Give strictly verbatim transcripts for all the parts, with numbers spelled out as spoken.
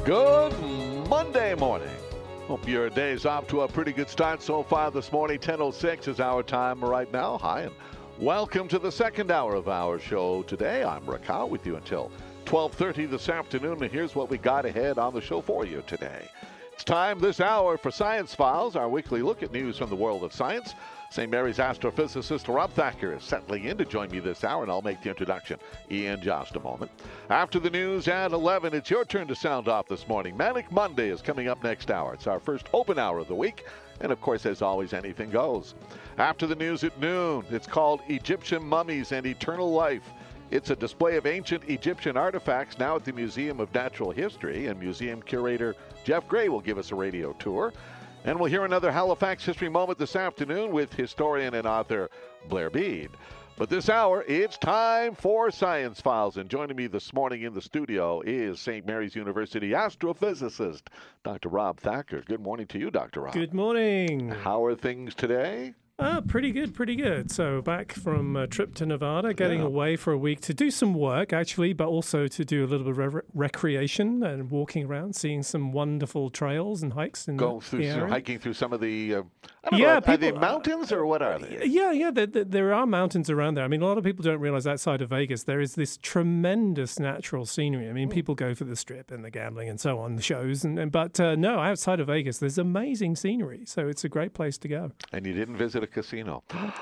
Good Monday morning. Hope your day's off to a pretty good start so far this morning. ten oh six is our time right now. Hi, and welcome to the second hour of our show today. I'm Rick Howe with you until twelve thirty this afternoon, and here's what we got ahead on the show for you today. It's time this hour for Science Files, our weekly look at news from the world of science. Saint Mary's astrophysicist Rob Thacker is settling in to join me this hour, and I'll make the introduction in just a moment. After the news at eleven, it's your turn to sound off this morning. Manic Monday is coming up next hour. It's our first open hour of the week, and of course, as always, anything goes. After the news at noon, it's called Egyptian Mummies and Eternal Life. It's a display of ancient Egyptian artifacts now at the Museum of Natural History, and museum curator Jeff Gray will give us a radio tour. And we'll hear another Halifax history moment this afternoon with historian and author Blair Bead. But this hour, it's time for Science Files. And joining me this morning in the studio is Saint Mary's University astrophysicist, Doctor Rob Thacker. Good morning to you, Doctor Rob. Good morning. How are things today? Uh, pretty good, pretty good. So back from a trip to Nevada, getting Yeah. away for a week to do some work, actually, but also to do a little bit of re- recreation and walking around, seeing some wonderful trails and hikes. In Go the, through, the some, area. hiking through some of the, uh, I don't Yeah, know, are people- they mountains or what are they? Yeah, yeah, there, there, there are mountains around there. I mean, a lot of people don't realize outside of Vegas, there is this tremendous natural scenery. I mean, people go for the strip and the gambling and so on, the shows. and, and But uh, no, outside of Vegas, there's amazing scenery. So it's a great place to go. And you didn't visit a casino.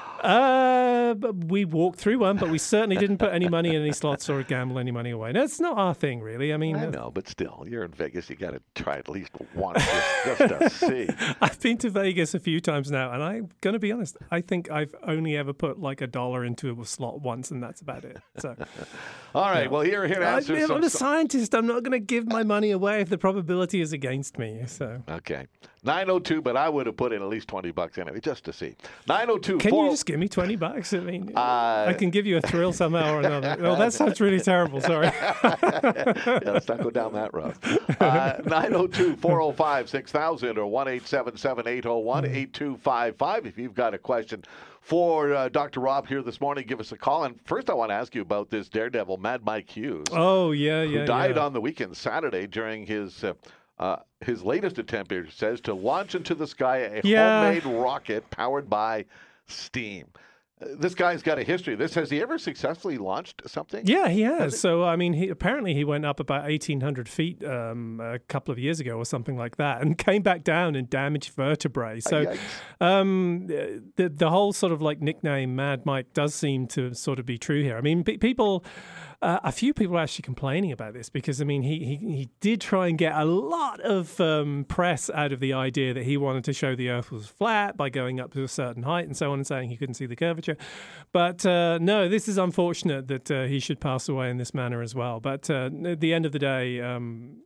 Uh, but we walked through one, but we certainly didn't put any money in any slots or gamble any money away. That's not our thing, really. I mean, I uh, know, but still, you're in Vegas. You got to try at least once just, just to see. I've been to Vegas a few times now, and I'm going to be honest, I think I've only ever put like a dollar into a slot once, and that's about it. So, All right, yeah. well, here, here to I, answer I'm some... a scientist. I'm not going to give my money away if the probability is against me. So, Okay. nine oh two, but I would have put in at least twenty bucks anyway, just to see. nine oh two. can you just give me twenty bucks? I mean, Uh, I can give you a thrill somehow or another. Oh, that sounds really terrible. Sorry. Yeah, let's not go down that road. Uh, nine oh two, four oh five, six thousand or one eight seven seven, eight oh one, eight two five five. If you've got a question for uh, Doctor Rob here this morning, give us a call. And first I want to ask you about this daredevil, Mad Mike Hughes, Oh, yeah, who yeah. died yeah. on the weekend Saturday during his... Uh, Uh, his latest attempt, it says, to launch into the sky a Yeah. homemade rocket powered by steam. Uh, this guy's got a history of this. Has he ever successfully launched something? Yeah, he has. So, I mean, he apparently he went up about eighteen hundred feet um, a couple of years ago or something like that and came back down and damaged vertebrae. So, Yikes. um, the, the whole sort of like nickname Mad Mike does seem to sort of be true here. I mean, pe- people... Uh, a few people are actually complaining about this because, I mean, he, he, he did try and get a lot of um, press out of the idea that he wanted to show the Earth was flat by going up to a certain height and so on and saying he couldn't see the curvature. But uh, no, this is unfortunate that uh, he should pass away in this manner as well. But uh, at the end of the day, um,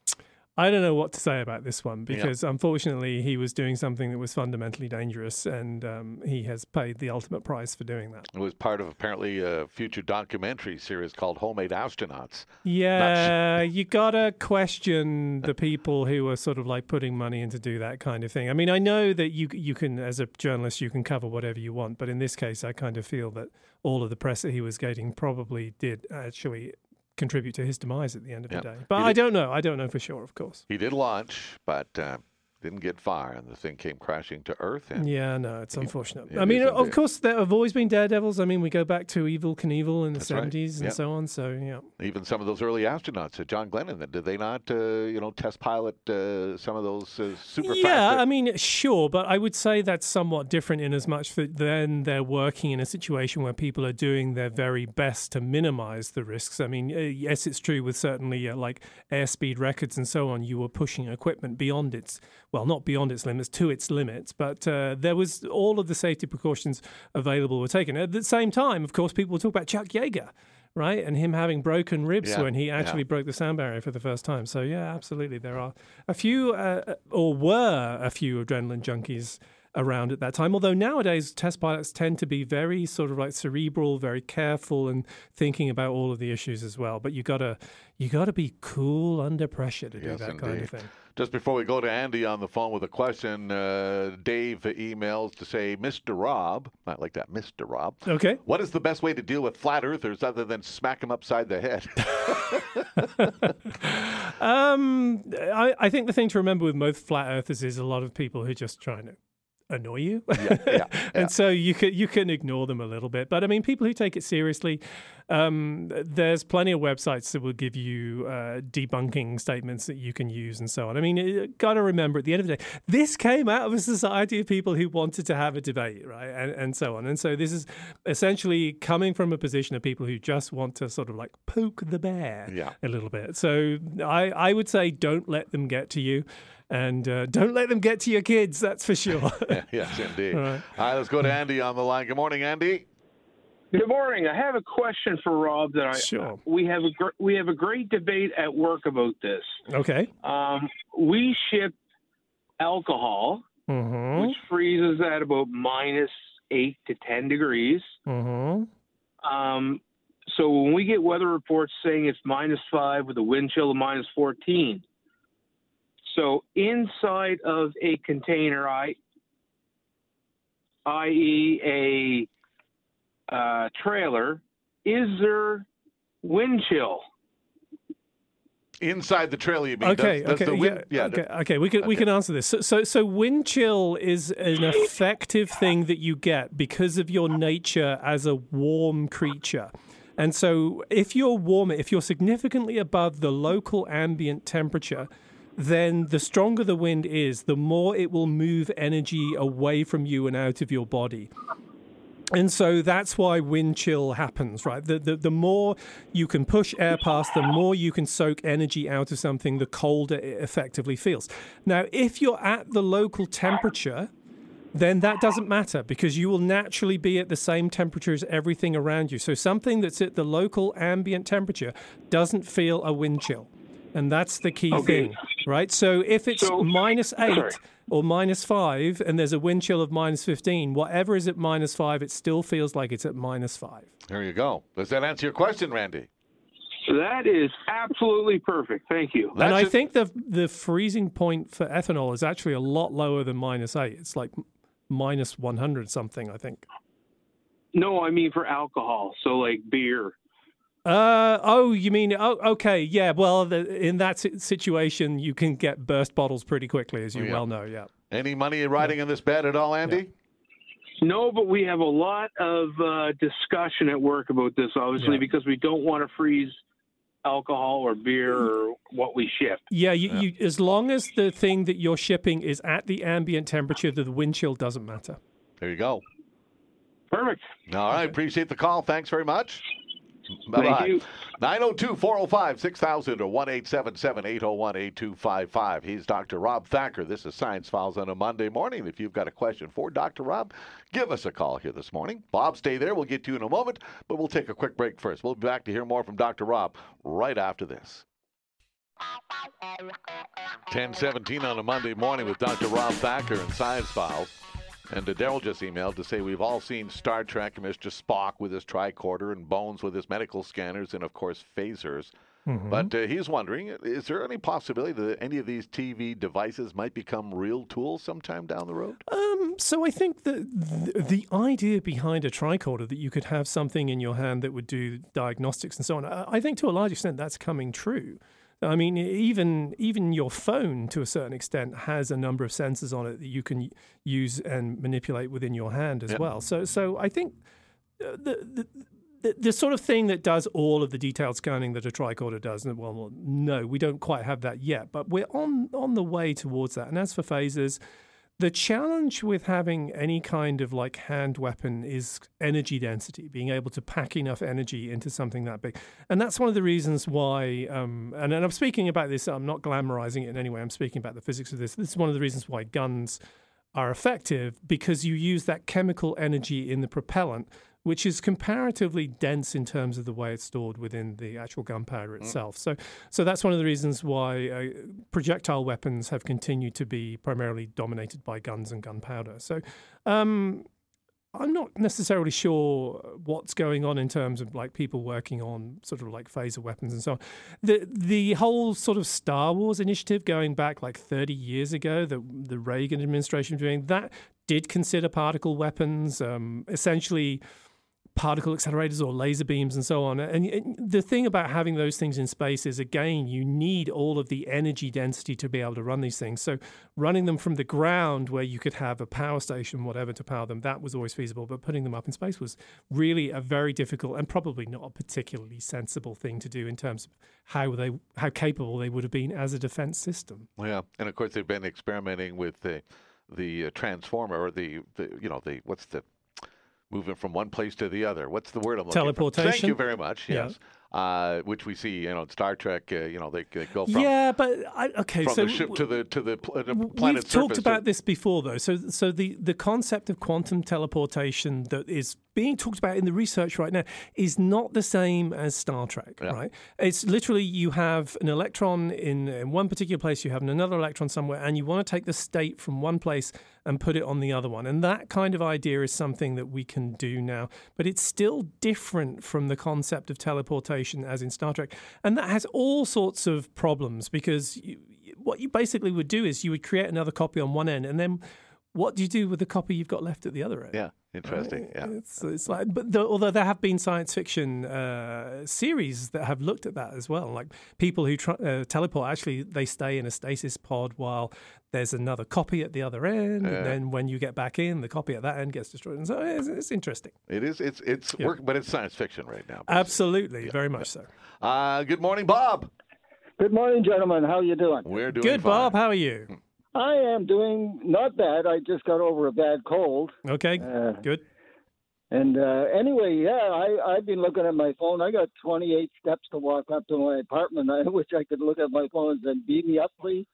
I don't know what to say about this one because, unfortunately, he was doing something that was fundamentally dangerous, and um, he has paid the ultimate price for doing that. It was part of apparently a future documentary series called Homemade Astronauts. Yeah, you gotta question the people who are sort of like putting money in to do that kind of thing. I mean, I know that you you can, as a journalist, you can cover whatever you want, but in this case, I kind of feel that all of the press that he was getting probably did actually contribute to his demise at the end of Yep. the day. But He I did- don't know. I don't know for sure, of course. He did launch, but uh, didn't get far, and the thing came crashing to Earth. And Yeah, no, it's unfortunate. it I mean, is of indeed. course, there have always been daredevils. I mean, we go back to Evel Knievel in the That's right. seventies and Yep. so on. So, yeah. even some of those early astronauts, uh, John Glennon, did they not, uh, you know, test pilot uh, some of those uh, super Yeah, fast? I mean, sure, but I would say that's somewhat different in as much that then they're working in a situation where people are doing their very best to minimize the risks. I mean, uh, yes, it's true with certainly uh, like airspeed records and so on, you were pushing equipment beyond its, well, not beyond its limits, to its limits, but uh, there was all of the safety precautions available were taken. At the same time, of course, people talk about Chuck Yeager, right? And him having broken ribs Yeah, when he actually yeah. broke the sound barrier for the first time. So, yeah, absolutely. There are a few, uh, or were a few adrenaline junkies around at that time. Although nowadays test pilots tend to be very sort of like cerebral, very careful, and thinking about all of the issues as well. But you gotta you gotta be cool under pressure to do Yes, that indeed. kind of thing. Just before we go to Andy on the phone with a question, uh, Dave emails to say, Mister Rob, I like that, Mister Rob. Okay. What is the best way to deal with flat earthers other than smack them upside the head? um, I, I think the thing to remember with most flat earthers is a lot of people who are just trying to annoy you. Yeah, yeah, yeah. And so you can you can ignore them a little bit. But I mean, people who take it seriously, um, there's plenty of websites that will give you uh, debunking statements that you can use and so on. I mean, you got to remember at the end of the day, this came out of a society of people who wanted to have a debate, right? And, and so on. And so this is essentially coming from a position of people who just want to sort of like poke the bear Yeah. a little bit. So I, I would say don't let them get to you. And uh, don't let them get to your kids, that's for sure. Yes, indeed. All All right. right, let's go to Andy on the line. Good morning, Andy. Good morning. I have a question for Rob. That I Sure. we have a gr- we have a great debate at work about this. Okay. Um, we ship alcohol, Mm-hmm. which freezes at about minus eight to ten degrees. Mm-hmm. Um, so when we get weather reports saying it's minus five with a wind chill of minus fourteen, so inside of a container, I, that is a uh, trailer, is there wind chill? Inside the trailer, you mean? Okay, Does, does okay, the wind, yeah, yeah, okay, okay. We can we okay. can answer this. So, so, so wind chill is an effective thing that you get because of your nature as a warm creature. And so, if you're warmer, if you're significantly above the local ambient temperature, then the stronger the wind is, the more it will move energy away from you and out of your body. And so that's why wind chill happens, right? The, the the more you can push air past, the more you can soak energy out of something, the colder it effectively feels. Now, if you're at the local temperature, then that doesn't matter because you will naturally be at the same temperature as everything around you. So something that's at the local ambient temperature doesn't feel a wind chill. And that's the key Okay. thing, right? So if it's So- minus eight sorry. or minus five and there's a wind chill of minus fifteen, whatever is at minus five, it still feels like it's at minus five. There you go. Does that answer your question, Randy? That is absolutely perfect. Thank you. And That's I it. think the the freezing point for ethanol is actually a lot lower than minus eight. It's like minus one hundred something, I think. No, I mean for alcohol. So like beer. Uh oh, you mean oh okay, yeah. Well, the, in that si- situation, you can get burst bottles pretty quickly, as you Yeah. well know. Yeah. Any money riding in this bet at all, Andy? No, but we have a lot of uh, discussion at work about this, obviously, Yeah. because we don't want to freeze alcohol or beer or what we ship. Yeah, you, Yeah. you as long as the thing that you're shipping is at the ambient temperature, the wind chill doesn't matter. There you go. Perfect. All right, appreciate the call. Thanks very much. Bye-bye. Thank you. nine oh two, four oh five, six thousand or one eight seven seven, eight oh one, eight two five five. He's Doctor Rob Thacker. This is Science Files on a Monday morning. If you've got a question for Doctor Rob, give us a call here this morning. Bob, stay there. We'll get to you in a moment, but we'll take a quick break first. We'll be back to hear more from Doctor Rob right after this. ten seventeen on a Monday morning with Doctor Rob Thacker and Science Files. And uh, Daryl just emailed to say we've all seen Star Trek and Mister Spock with his tricorder and Bones with his medical scanners and, of course, phasers. Mhm. But uh, he's wondering, is there any possibility that any of these T V devices might become real tools sometime down the road? Um, so I think that the, the idea behind a tricorder that you could have something in your hand that would do diagnostics and so on, I, I think to a large extent that's coming true. I mean, even even your phone, to a certain extent, has a number of sensors on it that you can use and manipulate within your hand as Yep. well. So, so I think uh, the, the the the sort of thing that does all of the detailed scanning that a tricorder does. And well, no, we don't quite have that yet, but we're on on the way towards that. And as for phasers, the challenge with having any kind of like hand weapon is energy density, being able to pack enough energy into something that big. And that's one of the reasons why, um, and, and I'm speaking about this, I'm not glamorizing it in any way, I'm speaking about the physics of this. This is one of the reasons why guns are effective, because you use that chemical energy in the propellant which is comparatively dense in terms of the way it's stored within the actual gunpowder itself. Mm. So, so that's one of the reasons why uh, projectile weapons have continued to be primarily dominated by guns and gunpowder. So, um, I'm not necessarily sure what's going on in terms of like people working on sort of like phaser weapons and so on. The the whole sort of Star Wars initiative going back like thirty years ago, the the Reagan administration doing that did consider particle weapons, um, essentially particle accelerators or laser beams and so on. And, and the thing about having those things in space is, again, you need all of the energy density to be able to run these things. So running them from the ground where you could have a power station, whatever, to power them, that was always feasible. But putting them up in space was really a very difficult and probably not a particularly sensible thing to do in terms of how they how capable they would have been as a defense system. Yeah, and of course they've been experimenting with the the uh, transformer or the, the you know the what's the moving from one place to the other. What's the word I'm looking Teleportation. for? Thank you very much. Yes. Yeah. Uh, which we see, you know, in Star Trek. Uh, you know, they, they go from yeah, but I, okay, from so the ship to the to the, pl- the planet we've surface. talked about this before, though. So, so the the concept of quantum teleportation that is being talked about in the research right now is not the same as Star Trek, yeah. right? It's literally you have an electron in, in one particular place, you have another electron somewhere, and you want to take the state from one place and put it on the other one. And that kind of idea is something that we can do now. But it's still different from the concept of teleportation as in Star Trek. And that has all sorts of problems because you, what you basically would do is you would create another copy on one end, and then what do you do with the copy you've got left at the other end? Yeah, interesting. Right? Yeah, it's, it's like, but the, although there have been science fiction uh, series that have looked at that as well, like people who try, uh, teleport, actually they stay in a stasis pod while there's another copy at the other end, yeah. and then when you get back in, the copy at that end gets destroyed. And so it's, it's interesting. It is. It's it's yeah. work, but it's science fiction right now. Basically. Absolutely, yeah. very much yeah. so. Uh, good morning, Bob. Good morning, gentlemen. How are you doing? We're doing good, fine. Bob. How are you? I am doing not bad. I just got over a bad cold. Okay, uh, good. And uh, anyway, yeah, I, I've been looking at my phone. I got twenty-eight steps to walk up to my apartment. I wish I could look at my phone and say, beat me up, please.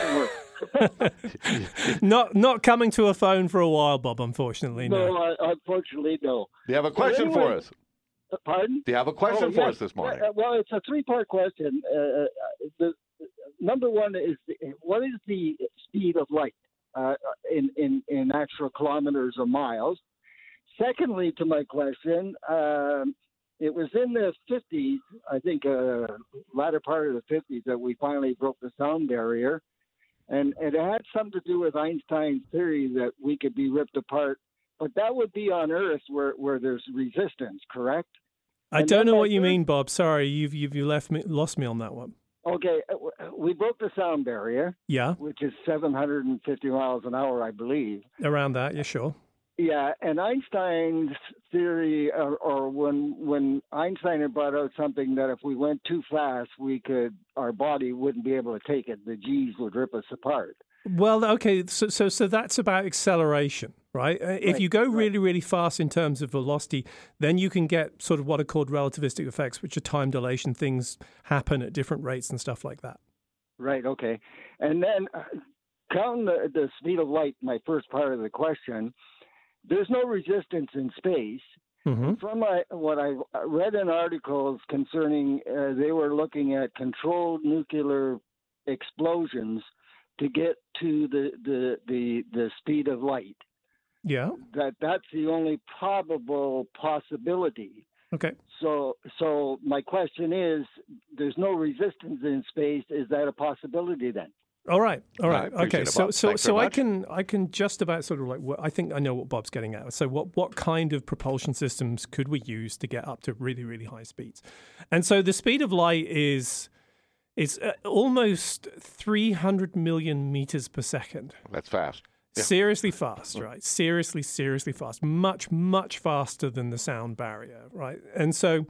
not not coming to a phone for a while, Bob, unfortunately. No, no I, unfortunately, no. Do you have a question anyway, for us? Pardon? Do you have a question oh, for yes. us this morning? Uh, well, it's a three-part question. Uh, the Number one is, what is the speed of light uh, in, in, in actual kilometers or miles? Secondly, to my question, um, it was in the fifties, I think, uh, latter part of the fifties, that we finally broke the sound barrier. And it had something to do with Einstein's theory that we could be ripped apart. But that would be on Earth where, where there's resistance, correct? I and don't know what you mean, Bob. Sorry, you've, you've you left me, lost me on that one. Okay, we broke the sound barrier. Yeah. Which is seven hundred fifty miles an hour, I believe. Around that, yeah, sure. Yeah, and Einstein's theory, or, or when when Einstein had brought out something that if we went too fast, we could our body wouldn't be able to take it. The G's would rip us apart. Well, okay, so so so that's about acceleration, right? right if you go really, really fast in terms of velocity, then you can get sort of what are called relativistic effects, which are time dilation. Things happen at different rates and stuff like that. Right, okay. And then uh, counting the, the speed of light, my first part of the question, there's no resistance in space. Mm-hmm. From my, what I read in articles concerning, uh, they were looking at controlled nuclear explosions to get to the, the the the speed of light. Yeah. That that's the only probable possibility. Okay. So so my question is, there's no resistance in space. Is that a possibility then? All right. All right. Okay. It, so so Thanks so I can I can just about sort of like what, I think I know what Bob's getting at. So what what kind of propulsion systems could we use to get up to really really high speeds? And so the speed of light is It's uh, almost three hundred million meters per second. That's fast. Yeah. Seriously fast, right? Seriously, seriously fast. Much, much faster than the sound barrier, right? And so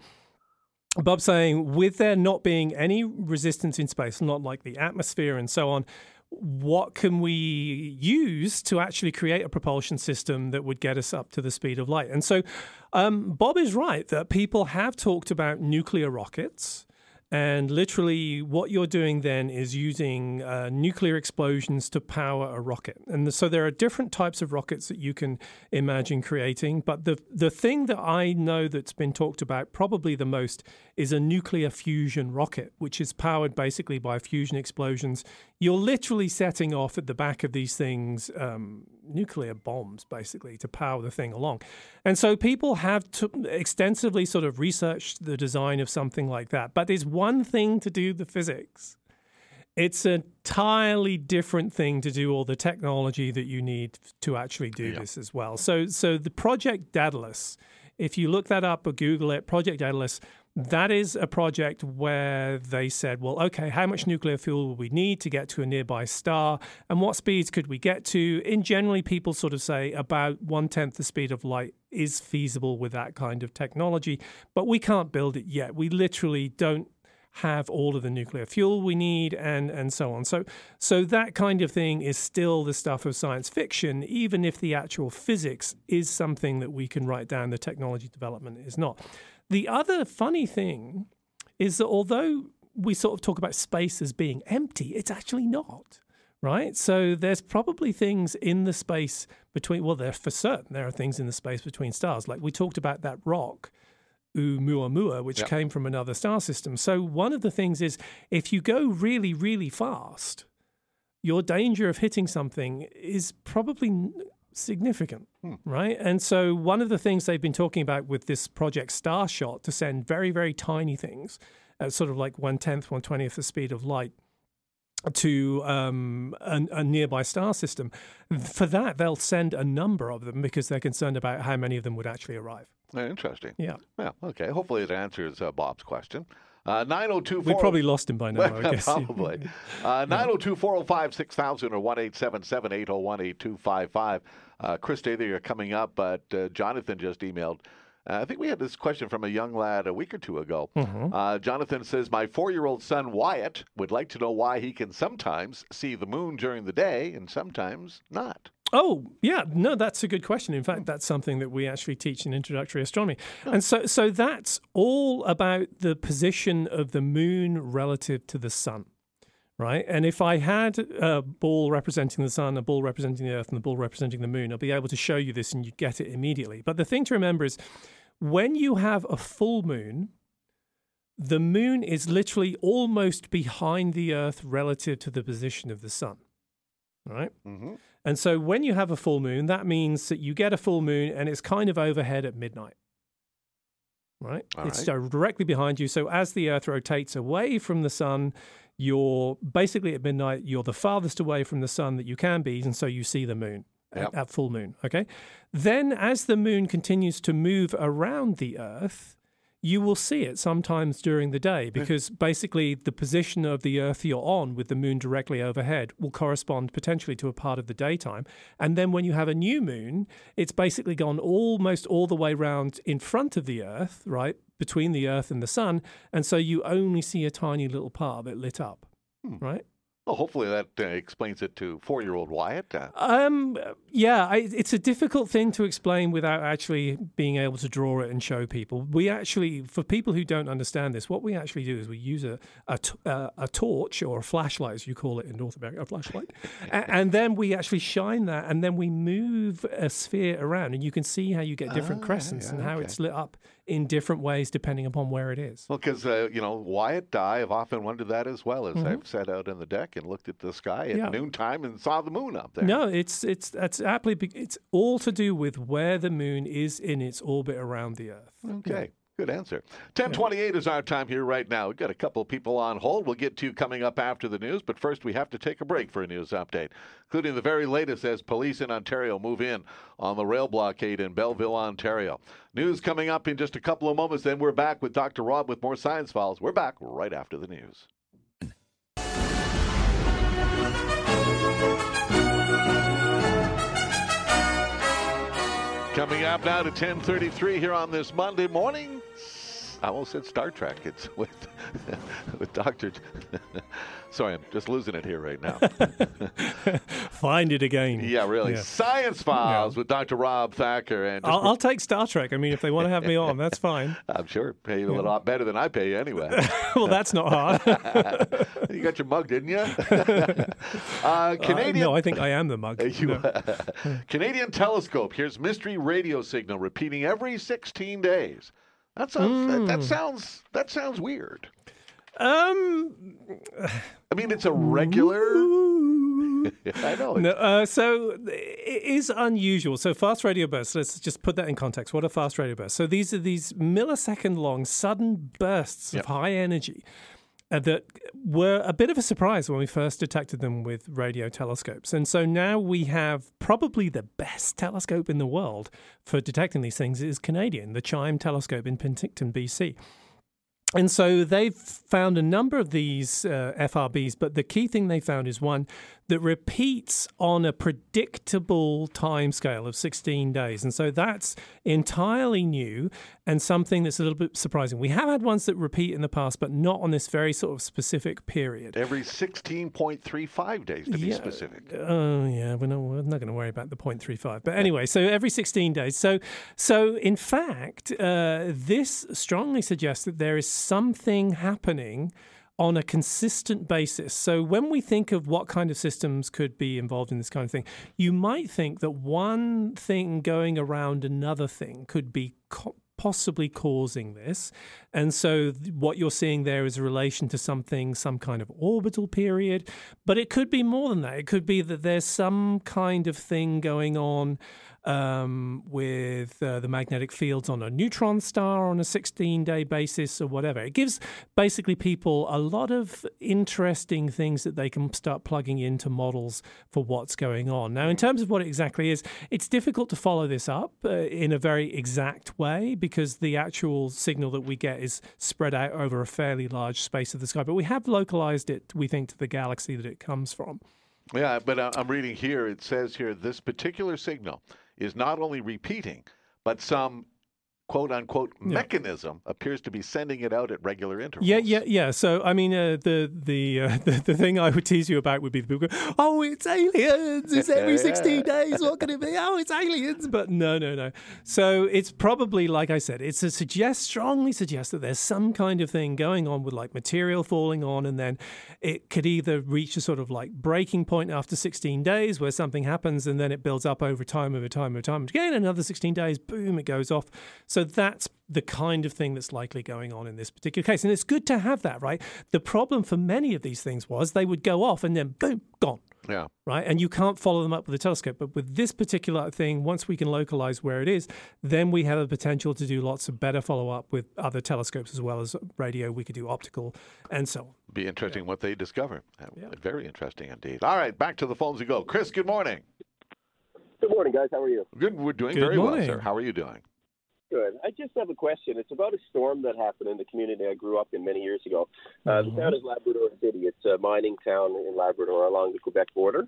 Bob's saying, with there not being any resistance in space, not like the atmosphere and so on, what can we use to actually create a propulsion system that would get us up to the speed of light? And so um, Bob is right that people have talked about nuclear rockets. And literally what you're doing then is using uh, nuclear explosions to power a rocket. And so there are different types of rockets that you can imagine creating. But the the thing that I know that's been talked about probably the most is a nuclear fusion rocket, which is powered basically by fusion explosions. You're literally setting off at the back of these things um, nuclear bombs, basically, to power the thing along. And so people have to extensively sort of researched the design of something like that. But there's one thing to do the physics. It's an entirely different thing to do all the technology that you need to actually do yeah. this as well. So, so the Project Daedalus, if you look that up or Google it, Project Daedalus, that is a project where they said, well, okay, how much nuclear fuel will we need to get to a nearby star? And what speeds could we get to? In generally, people sort of say about one-tenth the speed of light is feasible with that kind of technology, but we can't build it yet. We literally don't have all of the nuclear fuel we need and, and so on. So, so that kind of thing is still the stuff of science fiction, even if the actual physics is something that we can write down, the technology development is not. The other funny thing is that although we sort of talk about space as being empty, it's actually not, right? So there's probably things in the space between, well, there for certain, there are things in the space between stars. Like we talked about that rock, Oumuamua, which yep. came from another star system. So one of the things is if you go really, really fast, your danger of hitting something is probably significant, hmm. right? And so one of the things they've been talking about with this Project Starshot to send very, very tiny things at sort of like one-tenth, one-twentieth the speed of light to um, a, a nearby star system. For that, they'll send a number of them because they're concerned about how many of them would actually arrive. Interesting. Yeah. Yeah. Okay. Hopefully it answers uh, Bob's question. Uh, nine oh two We probably lost him by now, I guess. Probably. Uh, nine oh two, four oh five, six thousand or one eight seven seven, eight oh one, eight two five five. Uh, Chris Dather, you're coming up, but uh, Jonathan just emailed. Uh, I think we had this question from a young lad a week or two ago. Mm-hmm. Uh, Jonathan says, my four-year-old son Wyatt would like to know why he can sometimes see the moon during the day and sometimes not. Oh, yeah. No, that's a good question. In fact, that's something that we actually teach in introductory astronomy. Oh. And so so that's all about the position of the moon relative to the sun, right? And if I had a ball representing the sun, a ball representing the earth, and a ball representing the moon, I'll be able to show you this and you'd get it immediately. But the thing to remember is when you have a full moon, the moon is literally almost behind the earth relative to the position of the sun, right? Mm-hmm. And so when you have a full moon, that means that you get a full moon and it's kind of overhead at midnight, right? All it's right. directly behind you. So as the earth rotates away from the sun, you're basically at midnight, you're the farthest away from the sun that you can be. And so you see the moon yep. at, at full moon, okay? Then as the moon continues to move around the earth, you will see it sometimes during the day because basically the position of the earth you're on with the moon directly overhead will correspond potentially to a part of the daytime. And then when you have a new moon, it's basically gone almost all the way around in front of the earth, right, between the earth and the sun. And so you only see a tiny little part of it lit up, hmm. right? Well, hopefully that uh, explains it to four-year-old Wyatt. Uh. Um, yeah, I, it's a difficult thing to explain without actually being able to draw it and show people. We actually, for people who don't understand this, what we actually do is we use a a, t- uh, a torch or a flashlight, as you call it in North America, a flashlight, and, and then we actually shine that, and then we move a sphere around, and you can see how you get different oh, crescents yeah, yeah, and how okay. it's lit up in different ways depending upon where it is. Well, because, uh, you know, Wyatt, I have often wondered that as well as mm-hmm. I've sat out on the deck and looked at the sky at yeah. noontime and saw the moon up there. No, it's it's that's aptly, it's all to do with where the moon is in its orbit around the Earth. Okay. Yeah. Good answer. ten twenty-eight is our time here right now. We've got a couple of people on hold. We'll get to coming up after the news, but first we have to take a break for a news update, including the very latest as police in Ontario move in on the rail blockade in Belleville, Ontario. News coming up in just a couple of moments, then we're back with Doctor Rob with more Science Files. We're back right after the news. Coming up now to ten thirty-three here on this Monday morning. I almost said Star Trek. It's with with Doctor Sorry, I'm just losing it here right now. Find it again. Yeah, really. Yeah. Science Files Yeah. with Doctor Rob Thacker. And I'll, I'll take Star Trek. I mean, if they want to have me on, that's fine. I'm sure pay you a lot better than I pay you anyway. Well, that's not hard. You got your mug, didn't you? uh, Canadian. Uh, no, I think I am the mug. You, No. Canadian telescope hears mystery radio signal repeating every sixteen days. That sounds. That, that sounds. That sounds weird. Um, I mean, it's a regular. I know. No, uh, so it is unusual. So fast radio bursts, let's just put that in context. What are fast radio bursts? So these are these millisecond long sudden bursts Yep. of high energy uh, that were a bit of a surprise when we first detected them with radio telescopes. And so now we have probably the best telescope in the world for detecting these things is Canadian, the Chime telescope in Penticton, B C. And so they've found a number of these uh, F R Bs, but the key thing they found is one that repeats on a predictable timescale of sixteen days. And so that's entirely new and something that's a little bit surprising. We have had ones that repeat in the past, but not on this very sort of specific period. Every sixteen point three five days, to be Yeah. specific. Oh, yeah, we're not, we're not going to worry about the point three five. But anyway, so every sixteen days. So, so in fact, uh, this strongly suggests that there is something happening on a consistent basis. So when we think of what kind of systems could be involved in this kind of thing, you might think that one thing going around another thing could be co- possibly causing this. And so th- what you're seeing there is a relation to something, some kind of orbital period, but it could be more than that. It could be that there's some kind of thing going on um, with uh, the magnetic fields on a neutron star on a sixteen-day basis or whatever. It gives basically people a lot of interesting things that they can start plugging into models for what's going on. Now, in terms of what it exactly is, it's difficult to follow this up uh, in a very exact way because the actual signal that we get is spread out over a fairly large space of the sky. But we have localized it, we think, to the galaxy that it comes from. Yeah, but uh, I'm reading here, it says here, this particular signal is not only repeating, but some quote-unquote Yeah. mechanism appears to be sending it out at regular intervals. Yeah, yeah, yeah. So, I mean, uh, the the, uh, the the thing I would tease you about would be the people go, oh, it's aliens. It's every sixteen days. What can it be? Oh, it's aliens. But no, no, no. So it's probably, like I said, it's a suggest, strongly suggests that there's some kind of thing going on with like material falling on, and then it could either reach a sort of like breaking point after sixteen days where something happens and then it builds up over time, over time, over time. Again, another sixteen days, boom, it goes off. So that's the kind of thing that's likely going on in this particular case. And it's good to have that, right? The problem for many of these things was they would go off and then boom, gone. Yeah. Right? And you can't follow them up with a telescope. But with this particular thing, once we can localize where it is, then we have the potential to do lots of better follow-up with other telescopes as well as radio. We could do optical and so on. Be interesting what they discover. Uh, Yeah. Very interesting indeed. All right, back to the phones we go. Chris, good morning. Good morning, guys. How are you? Good. We're doing Good very well, morning. sir. How are you doing? Good. I just have a question. It's about a storm that happened in the community I grew up in many years ago. Uh, Mhm. The town is Labrador City. It's a mining town in Labrador along the Quebec border.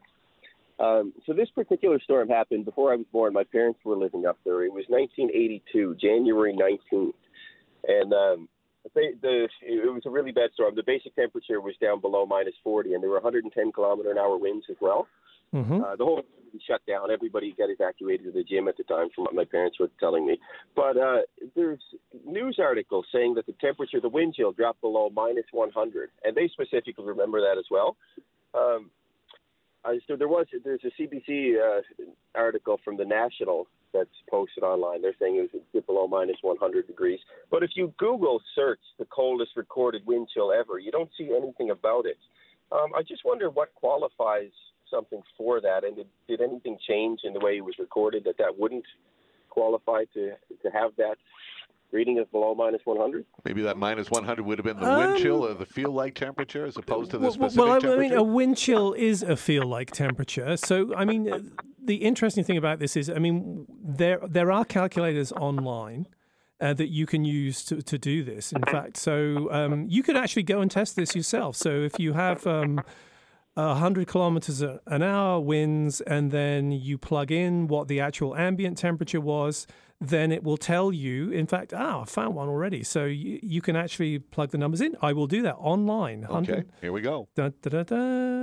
Um, so this particular storm happened before I was born. My parents were living up there. It was nineteen eighty-two, January nineteenth. And um, the, the, it was a really bad storm. The basic temperature was down below minus forty, and there were one hundred ten kilometer an hour winds as well. Mm-hmm. Uh, the whole thing shut down. Everybody got evacuated to the gym at the time, from what my parents were telling me. But uh, there's news articles saying that the temperature, the wind chill, dropped below minus one hundred, and they specifically remember that as well. Um, uh, so there was there's a C B C uh, article from the National that's posted online. They're saying it was dipped below minus one hundred degrees. But if you Google search the coldest recorded wind chill ever, you don't see anything about it. Um, I just wonder what qualifies something for that, and did, did anything change in the way it was recorded that that wouldn't qualify to to have that reading of below minus one hundred? Maybe that minus one hundred would have been the Um, wind chill or the feel-like temperature as opposed to the Well, specific well, I, I temperature? mean, a wind chill is a feel-like temperature. So, I mean, uh, the interesting thing about this is, I mean, there there are calculators online uh, that you can use to, to do this. In fact, so um, you could actually go and test this yourself. So, if you have um, one hundred kilometers an hour winds, and then you plug in what the actual ambient temperature was, then it will tell you, in fact, ah, I found one already. So you, you can actually plug the numbers in. I will do that online. Okay, here we go. Da, da, da, da.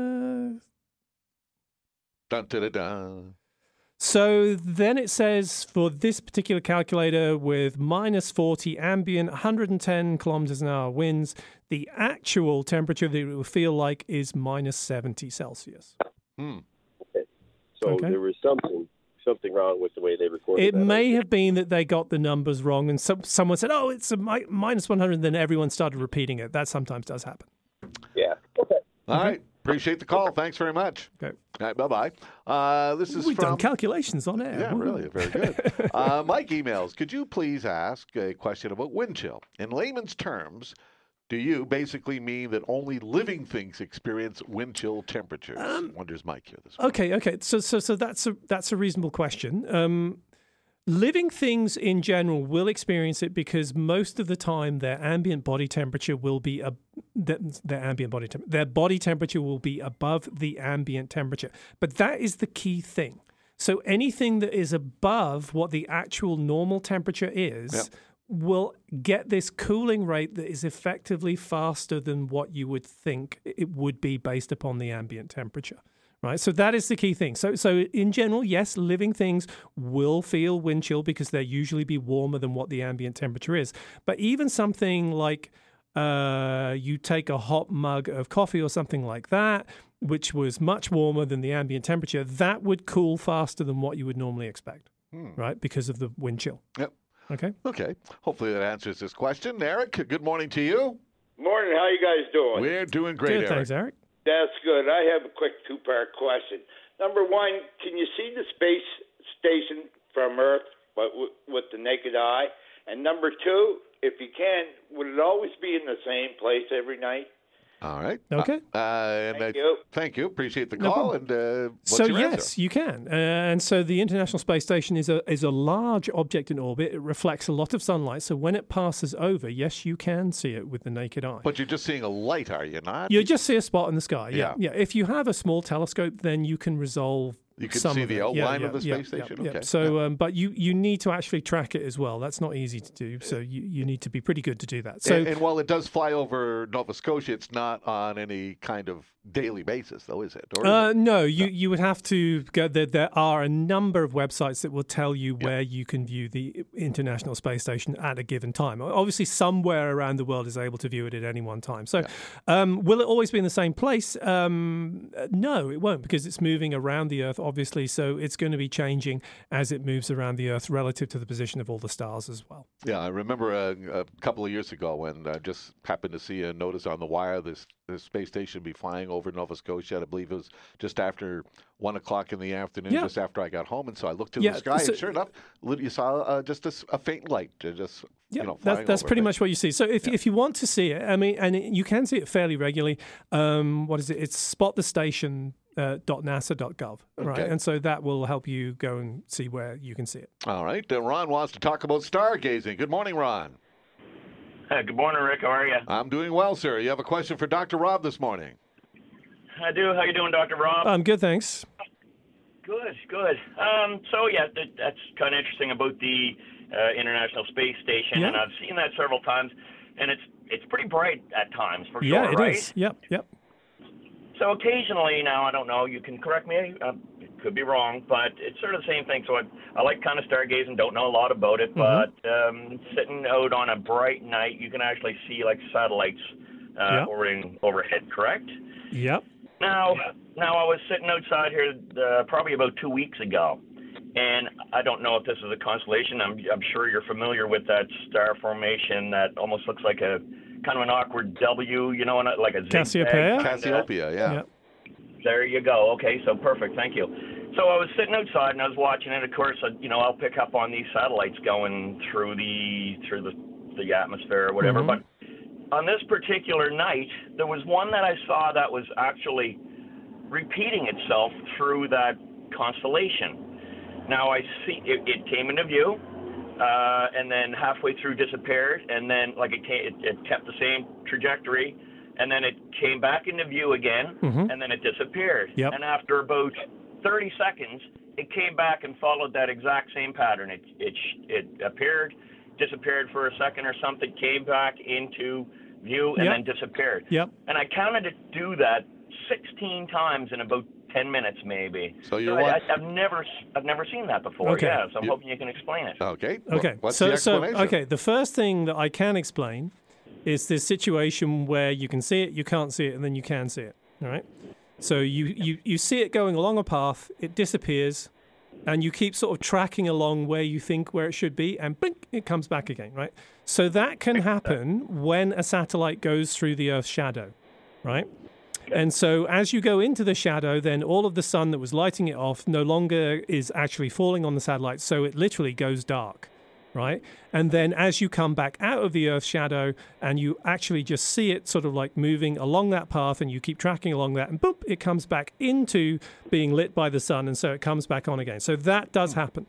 Dun, da, da, da. So then it says for this particular calculator with minus forty ambient, one hundred ten kilometers an hour winds, the actual temperature that it will feel like is minus seventy Celsius. Hmm. Okay. So Okay. there was something something wrong with the way they recorded It that. may have been that they got the numbers wrong, and some, someone said, "Oh, it's a mi- minus one hundred," and then everyone started repeating it. That sometimes does happen. Yeah. Okay. All right. Appreciate the call. Thanks very much. Okay. All right, bye-bye. Uh, this is We've from... done calculations on air. Yeah, Woo. really, very good. uh, Mike emails, could you please ask a question about wind chill? In layman's terms, do you basically mean that only living things experience wind chill temperatures? Um, Wonders Mike here this morning. Okay, okay. So, so, so that's a that's a reasonable question. Um, living things in general will experience it because most of the time their ambient body temperature will be a their, their ambient body temp- their body temperature will be above the ambient temperature. But that is the key thing. So anything that is above what the actual normal temperature is. Yep. Will get this cooling rate that is effectively faster than what you would think it would be based upon the ambient temperature, right? So that is the key thing. So, so in general, yes, living things will feel wind chill because they'll usually be warmer than what the ambient temperature is. But even something like uh, you take a hot mug of coffee or something like that, which was much warmer than the ambient temperature, that would cool faster than what you would normally expect, Hmm. right? Because of the wind chill. Yep. Okay. Okay. Hopefully that answers this question. Eric, good morning to you. Morning. How you guys doing? We're doing great, Good, Eric. thanks, Eric. That's good. I have a quick two-part question. Number one, can you see the space station from Earth but w- with the naked eye? And number two, if you can, would it always be in the same place every night? All right. Okay. Uh, uh, and Thank uh, you. Thank you. Appreciate the No call. problem. and uh, what's So your yes, answer? you can. Uh, and so the International Space Station is a is a large object in orbit. It reflects a lot of sunlight. So when it passes over, yes, you can see it with the naked eye. But you're just seeing a light, are you not? You just see a spot in the sky. Yeah. Yeah. yeah. If you have a small telescope, then you can resolve. You can some see of the it. Yeah, outline yeah, of the yeah, space yeah, station? yeah. Okay. So, um, but you, you need to actually track it as well. That's not easy to do. So you, you need to be pretty good to do that. So and, and while it does fly over Nova Scotia, it's not on any kind of daily basis, though, is it? Or is Uh, it? no, you, you would have to go. There, there are a number of websites that will tell you where you can view the International Space Station at a given time. Obviously, somewhere around the world is able to view it at any one time. So, um, will it always be in the same place? Um, no, it won't, because it's moving around the Earth, obviously. So it's going to be changing as it moves around the Earth relative to the position of all the stars as well. Yeah, I remember a, a couple of years ago when I just happened to see a notice on the wire this, this space station be flying over Nova Scotia. I believe it was just after one o'clock in the afternoon, Yeah. just after I got home. And so I looked to Yeah, the sky, so- and sure enough, lit- you saw uh, just a, s- a faint light, uh, just Yeah, you know, that's, flying that's over pretty things. much what you see. So if, if you want to see it, I mean, and it, you can see it fairly regularly. Um, what is it? It's spot the station. Uh, .nasa dot gov, right? Okay. And so that will help you go and see where you can see it. All right. Uh, Ron wants to talk about stargazing. Good morning, Ron. Hi, good morning, Rick. How are you? I'm doing well, sir. You have a question for Doctor Rob this morning. I do. How you doing, Doctor Rob? Um, good, thanks. Good, good. Um, so yeah, that, that's kind of interesting about the uh, International Space Station, Yeah. and I've seen that several times, and it's it's pretty bright at times, for Yeah, sure, it right? is. Yep, yep. So occasionally, now I don't know, you can correct me, uh, it could be wrong, but it's sort of the same thing. So I, I like kind of stargazing, don't know a lot about it, Mm-hmm. but um, sitting out on a bright night, you can actually see like satellites uh, Yeah. orbiting overhead, correct? Yep. Now, now I was sitting outside here uh, probably about two weeks ago, and I don't know if this is a constellation. I'm, I'm sure you're familiar with that star formation that almost looks like a kind of an awkward W, you know, like a zigzag. Cassiopeia? kinda. Cassiopeia, yeah. Yep. There you go. Okay, so perfect. Thank you. So I was sitting outside and I was watching it. Of course, I, you know, I'll pick up on these satellites going through the through the the atmosphere or whatever. Mhm. But on this particular night, there was one that I saw that was actually repeating itself through that constellation. Now I see it, it came into view, uh, and then halfway through disappeared, and then like it, came, it, it kept the same trajectory, and then it came back into view again, Mhm. and then it disappeared. Yep. And after about thirty seconds, it came back and followed that exact same pattern. It it it appeared, disappeared for a second or something, came back into view, and Yep. then disappeared. Yep. And I counted it do that sixteen times in about ten minutes, maybe. So you're I, one- I, I've never I've never seen that before. Okay. Yeah, so I'm You- hoping you can explain it. Okay. Okay. What's so, the so explanation? okay, the first thing that I can explain is this situation where you can see it, you can't see it, and then you can see it. All right. So you, you, you see it going along a path, it disappears, and you keep sort of tracking along where you think where it should be, and blink, it comes back again, right? So that can happen when a satellite goes through the Earth's shadow, right? And so as you go into the shadow, then all of the sun that was lighting it off no longer is actually falling on the satellite, so it literally goes dark, right? And then as you come back out of the Earth's shadow and you actually just see it sort of like moving along that path and you keep tracking along that, and boop, it comes back into being lit by the sun, and so it comes back on again. So that does happen.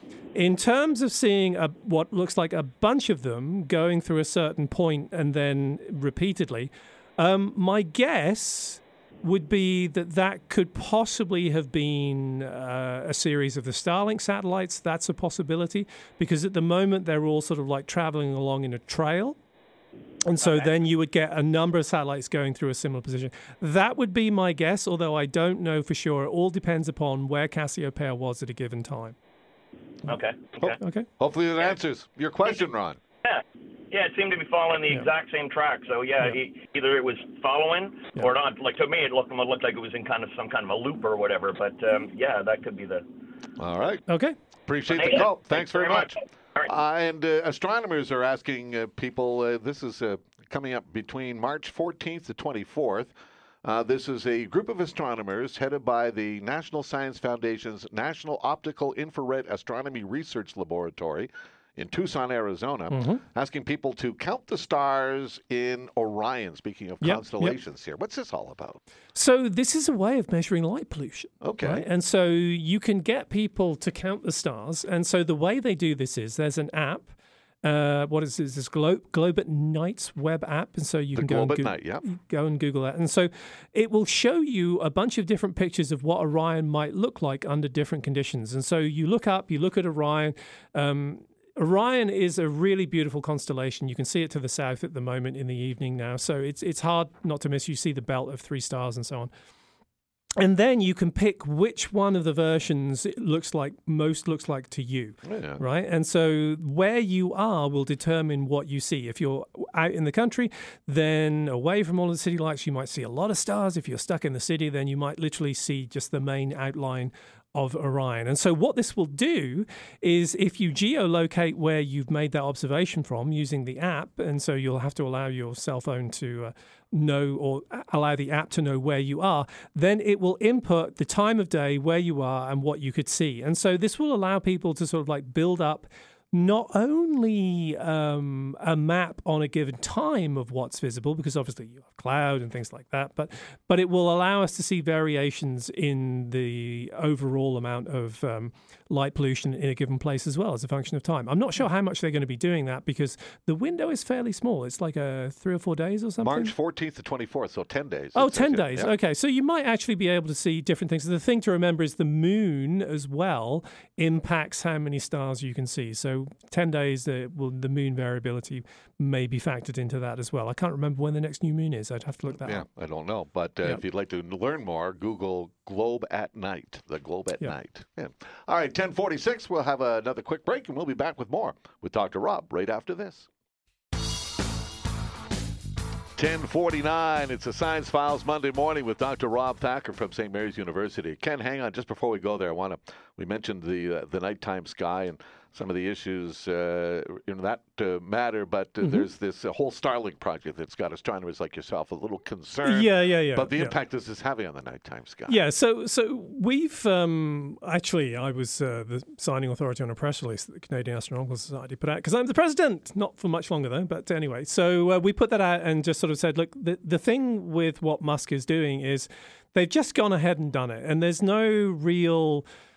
In terms of seeing a, what looks like a bunch of them going through a certain point and then repeatedly, um, my guess would be that that could possibly have been uh, a series of the Starlink satellites. That's a possibility, because at the moment they're all sort of like traveling along in a trail. And so Okay. then you would get a number of satellites going through a similar position. That would be my guess, although I don't know for sure. It all depends upon where Cassiopeia was at a given time. Okay. Oh. Okay. Okay? Hopefully that answers your question, Ron. Yeah. Yeah, it seemed to be following the Yeah. exact same track. So yeah, Yeah. e- either it was following Yeah. or not. Like to me, it looked, it looked like it was in kind of some kind of a loop or whatever. But um, yeah, that could be the. All right. Okay. Appreciate Hey, the call. Thanks very much. All right. Uh, and uh, astronomers are asking uh, people, uh, this is uh, coming up between March fourteenth to twenty-fourth. Uh, this is a group of astronomers headed by the National Science Foundation's National Optical Infrared Astronomy Research Laboratory in Tucson, Arizona, Mhm. asking people to count the stars in Orion, speaking of Yep, yep. constellations here. What's this all about? So this is a way of measuring light pollution. Okay. Right? And so you can get people to count the stars. And so the way they do this is there's an app. Uh, what is this? This Globe, Globe at Night's web app. And so you The can go Globe and at Goo- Night, yeah. go and Google that. And so it will show you a bunch of different pictures of what Orion might look like under different conditions. And so you look up, you look at Orion. Um, Orion is a really beautiful constellation. You can see it to the south at the moment in the evening now. So it's it's hard not to miss. You see the belt of three stars and so on. And then you can pick which one of the versions it looks like most looks like to you, Yeah. right? And so where you are will determine what you see. If you're out in the country, then away from all of the city lights, you might see a lot of stars. If you're stuck in the city, then you might literally see just the main outline of Orion. And so what this will do is if you geolocate where you've made that observation from using the app, and so you'll have to allow your cell phone to uh, know or allow the app to know where you are, then it will input the time of day, where you are, and what you could see. And so this will allow people to sort of like build up not only um, a map on a given time of what's visible, because obviously you have cloud and things like that, but but it will allow us to see variations in the overall amount of um, light pollution in a given place as well as a function of time. I'm not sure how much they're going to be doing that because the window is fairly small. It's like a three or four days or something. March fourteenth to twenty-fourth, so ten days. Oh, it says ten here. days. Yeah. Okay. So you might actually be able to see different things. The thing to remember is the moon as well impacts how many stars you can see. So ten days, the, well, the moon variability may be factored into that as well. I can't remember when the next new moon is. I'd have to look that Yeah, up. I don't know. But uh, Yeah. if you'd like to learn more, Google Globe at Night, the Globe at Yeah. Night. Yeah. All right, ten forty-six, we'll have another quick break, and we'll be back with more with Doctor Rob right after this. ten forty-nine, it's a Science Files Monday morning with Doctor Rob Thacker from Saint Mary's University. Ken, hang on, just before we go there, I want to, we mentioned the uh, the nighttime sky and some of the issues uh, in that uh, matter, but uh, Mhm. there's this uh, whole Starlink project that's got astronomers like yourself a little concerned. Yeah, yeah, yeah. But the yeah. impact this is having on the nighttime sky. Yeah, so so we've um, actually, I was uh, the signing authority on a press release that the Canadian Astronomical Society put out because I'm the president, not for much longer though. But anyway, so uh, we put that out and just sort of said, look, the the thing with what Musk is doing is they've just gone ahead and done it, and there's no real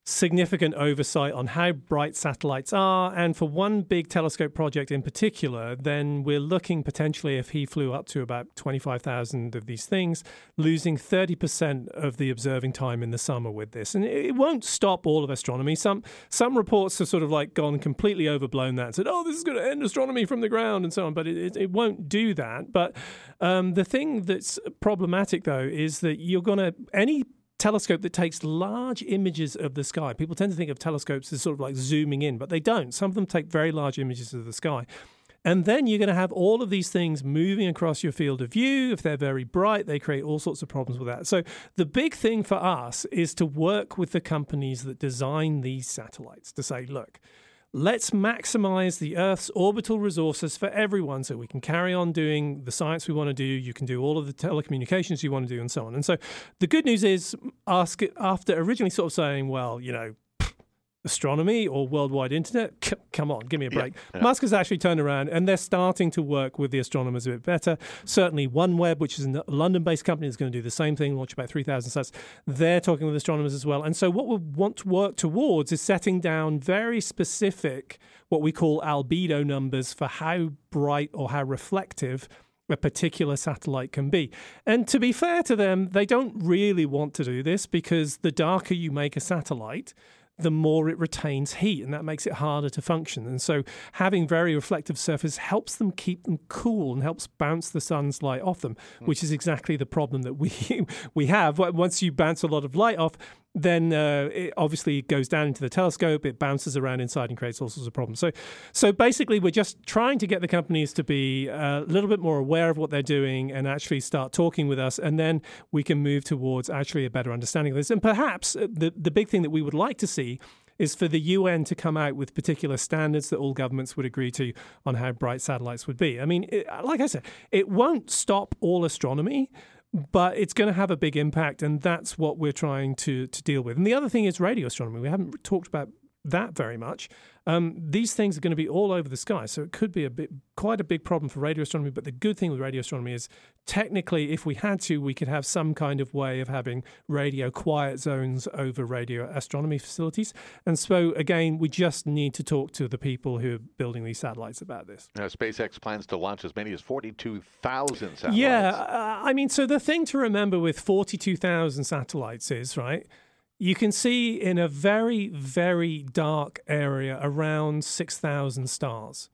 significant oversight on how bright satellites are. And for one big telescope project in particular, then we're looking potentially, if he flew up to about twenty-five thousand of these things, losing thirty percent of the observing time in the summer with this. And it won't stop all of astronomy. Some some reports have sort of like gone completely overblown that and said, oh, this is going to end astronomy from the ground and so on. But it, it, it won't do that. But um, the thing that's problematic, though, is that you're going to, any telescope that takes large images of the sky. People tend to think of telescopes as sort of like zooming in, but they don't. Some of them take very large images of the sky. And then you're going to have all of these things moving across your field of view. If they're very bright, they create all sorts of problems with that. So the big thing for us is to work with the companies that design these satellites to say, look, let's maximize the Earth's orbital resources for everyone so we can carry on doing the science we want to do. You can do all of the telecommunications you want to do and so on. And so the good news is, ask after originally sort of saying, well, you know, astronomy or worldwide internet, C- come on, give me a break. Yeah, yeah. Musk has actually turned around and they're starting to work with the astronomers a bit better. Certainly OneWeb, which is a London-based company, is going to do the same thing, launch about three thousand sats. They're talking with astronomers as well. And so what we want to work towards is setting down very specific, what we call albedo numbers for how bright or how reflective a particular satellite can be. And to be fair to them, they don't really want to do this because the darker you make a satellite, the more it retains heat, and that makes it harder to function. And so having very reflective surface helps them keep them cool and helps bounce the sun's light off them, which is exactly the problem that we we have. Once you bounce a lot of light off, then uh, it obviously goes down into the telescope, it bounces around inside and creates all sorts of problems. So so basically, we're just trying to get the companies to be a little bit more aware of what they're doing and actually start talking with us, and then we can move towards actually a better understanding of this. And perhaps the, the big thing that we would like to see is for the U N to come out with particular standards that all governments would agree to on how bright satellites would be. I mean, it, like I said, it won't stop all astronomy, but it's going to have a big impact, and that's what we're trying to to deal with. And the other thing is radio astronomy. We haven't talked about that very much. Um, these things are going to be all over the sky, so it could be a bit, quite a big problem for radio astronomy. But the good thing with radio astronomy is, technically, if we had to, we could have some kind of way of having radio quiet zones over radio astronomy facilities. And so, again, we just need to talk to the people who are building these satellites about this. Now, SpaceX plans to launch as many as forty-two thousand satellites. Yeah, uh, I mean, so the thing to remember with forty-two thousand satellites is, right, you can see in a very, very dark area around six thousand stars.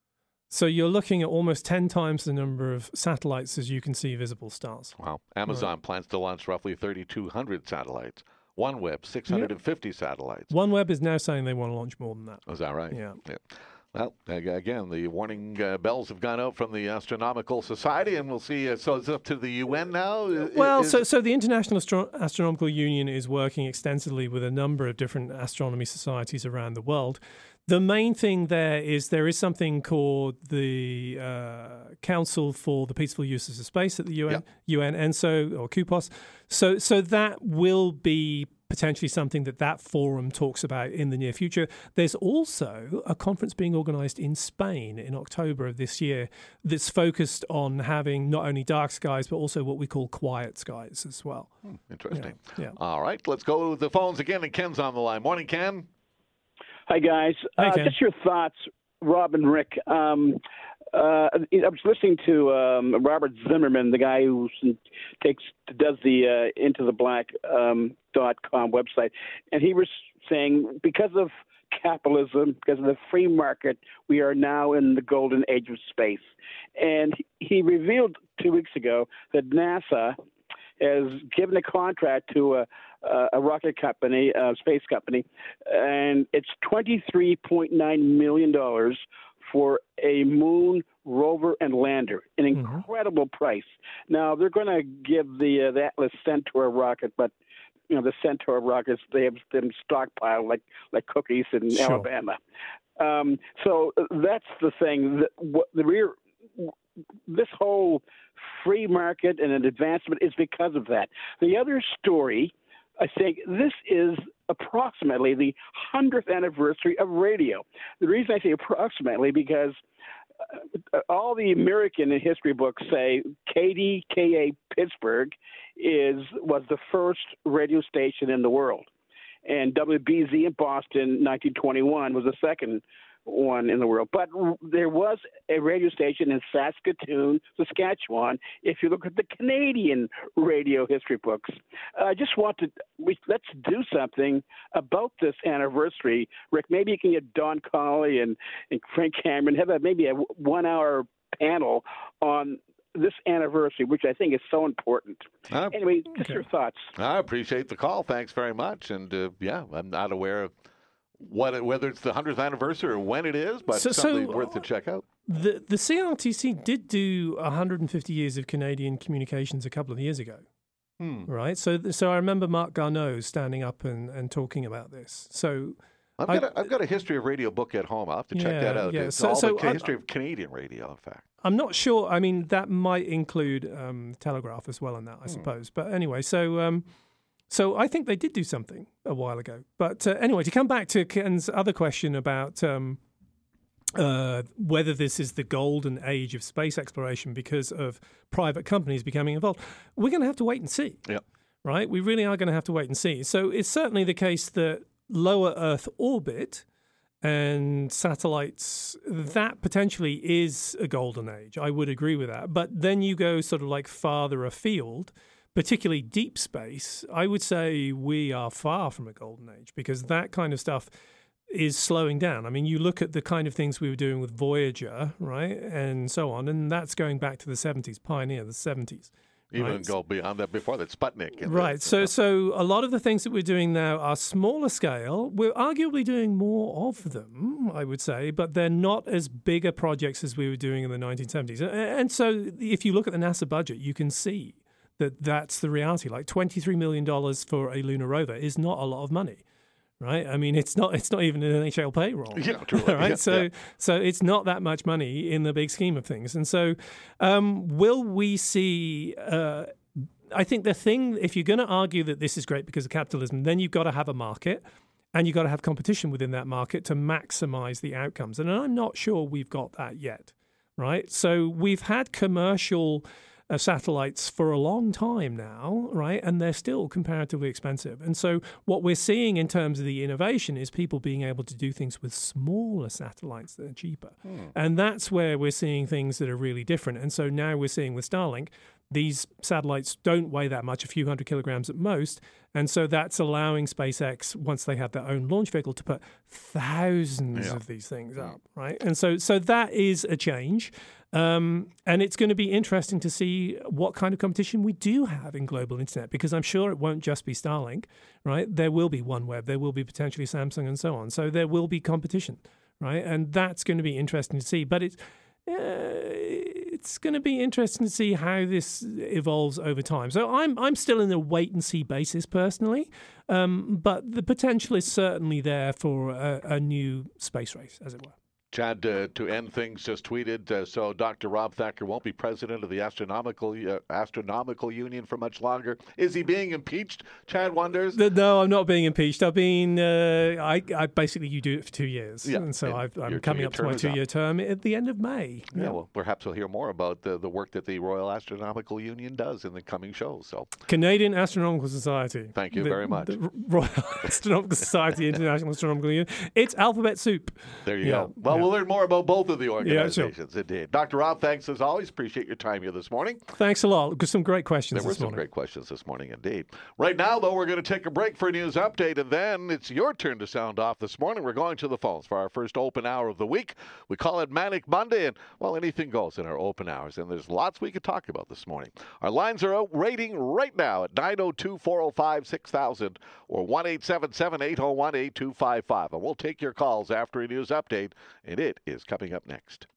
So you're looking at almost ten times the number of satellites as you can see visible stars. Wow. Amazon right. plans to launch roughly thirty-two hundred satellites. OneWeb, six hundred fifty yep. satellites. OneWeb is now saying they want to launch more than that. Is that right? Yeah. yeah. Well, again, the warning uh, bells have gone out from the Astronomical Society, and we'll see. Uh, so it's up to the U N now? Well, is... so so the International Astro- Astronomical Union is working extensively with a number of different astronomy societies around the world. The main thing there is there is something called the uh, Council for the Peaceful Uses of Space at the U N, yep. U N, and so or KUPOS. So so that will be potentially something that that forum talks about in the near future. There's also a conference being organised in Spain in October of this year that's focused on having not only dark skies, but also what we call quiet skies as well. Hmm, interesting. Yeah, yeah. All right, let's go to the phones again, and Ken's on the line. Morning, Ken. Hi, guys. Hi, uh, Ken. Just your thoughts, Rob and Rick. Um, uh, I was listening to um, Robert Zimmerman, the guy who takes does the uh, Into the Black um, dot com website, and he was saying because of capitalism, because of the free market, we are now in the golden age of space. And he revealed two weeks ago that NASA has given a contract to a, a rocket company, a space company, and it's twenty-three point nine million dollars for a moon rover and lander, an incredible mm-hmm. price. Now, they're going to give the, uh, the Atlas Centaur rocket, but you know the Centaur rockets, they have them stockpiled like, like cookies in sure. Alabama. Um, so that's the thing. The, what, the rear, this whole free market and an advancement is because of that. The other story, I think this is approximately the hundredth anniversary of radio. The reason I say approximately because uh, all the American history books say K D K A Pittsburgh is was the first radio station in the world. and W B Z in Boston, nineteen twenty-one, was the second one in the world. But there was a radio station in Saskatoon, Saskatchewan, if you look at the Canadian radio history books. I uh, just want to, we, let's do something about this anniversary. Rick, maybe you can get Don Connolly and, and Frank Cameron, have a, maybe a one-hour panel on this anniversary, which I think is so important. Uh, anyway, just okay. your thoughts. I appreciate the call. Thanks very much. And, uh, yeah, I'm not aware of What, whether it's the hundredth anniversary or when it is, but so, something so worth to check out. The the C R T C did do one hundred fifty years of Canadian communications a couple of years ago, hmm. right? So so I remember Mark Garneau standing up and, and talking about this. So I've got, I, a, I've got a history of radio book at home. I'll have to check yeah, that out. Yeah. It's so, all so the I, history of Canadian radio, in fact. I'm not sure. I mean, that might include um, Telegraph as well in that, I hmm. suppose. But anyway, so... Um, So I think they did do something a while ago. But uh, anyway, to come back to Ken's other question about um, uh, whether this is the golden age of space exploration because of private companies becoming involved, we're going to have to wait and see. Yeah. Right? We really are going to have to wait and see. So it's certainly the case that lower Earth orbit and satellites, that potentially is a golden age. I would agree with that. But then you go sort of like farther afield, particularly deep space, I would say we are far from a golden age because that kind of stuff is slowing down. I mean, you look at the kind of things we were doing with Voyager, right, and so on, and that's going back to the seventies, Pioneer, the seventies. Even right? go beyond that before that, Sputnik. Right. The, so, so a lot of the things that we're doing now are smaller scale. We're arguably doing more of them, I would say, but they're not as bigger projects as we were doing in the nineteen seventies. And so if you look at the NASA budget, you can see that that's the reality. Like twenty-three million dollars for a lunar rover is not a lot of money, right? I mean, it's not it's not even an N H L payroll, yeah, true. right? Yeah, so yeah. so it's not that much money in the big scheme of things. And so um, will we see... Uh, I think the thing, if you're going to argue that this is great because of capitalism, then you've got to have a market and you've got to have competition within that market to maximize the outcomes. And I'm not sure we've got that yet, right? So we've had commercial... Uh, satellites for a long time now, right? And they're still comparatively expensive. And so what we're seeing in terms of the innovation is people being able to do things with smaller satellites that are cheaper. Hmm. And that's where we're seeing things that are really different. And so now we're seeing with Starlink, these satellites don't weigh that much, a few hundred kilograms at most. And so that's allowing SpaceX, once they have their own launch vehicle, to put thousands yeah. of these things up, right? And so so that is a change. Um, and it's going to be interesting to see what kind of competition we do have in global internet, because I'm sure it won't just be Starlink, right? There will be OneWeb, there will be potentially Samsung and so on. So there will be competition, right? And that's going to be interesting to see. But it's uh, it's going to be interesting to see how this evolves over time. So I'm I'm still in a wait and see basis personally, um, but the potential is certainly there for a, a new space race, as it were. Chad, uh, to end things, just tweeted, uh, so Doctor Rob Thacker won't be president of the Astronomical uh, Astronomical Union for much longer. Is he being impeached? Chad wonders. No, I'm not being impeached. I've been, uh, I, I basically, you do it for two years. Yeah, and so and I've, I'm coming up to my two-year up. term at the end of May. Yeah, yeah, well, perhaps we'll hear more about the, the work that the Royal Astronomical Union does in the coming shows. So, Canadian Astronomical Society. Thank you the, very much. The Royal Astronomical Society, International Astronomical Union. It's alphabet soup. There you yeah, go. Well, yeah. we'll learn more about both of the organizations. Yeah, sure. Indeed. Doctor Rob, thanks as always. Appreciate your time here this morning. Thanks a lot. Some great questions There were this some morning. great questions this morning indeed. Right now, though, we're going to take a break for a news update, and then it's your turn to sound off this morning. We're going to the phones for our first open hour of the week. We call it Manic Monday, and, well, anything goes in our open hours, and there's lots we could talk about this morning. Our lines are out rating right now at nine oh two, four oh five, six thousand or one eight seven seven, eight oh one, eight two five five. And we'll take your calls after a news update, and it is coming up next.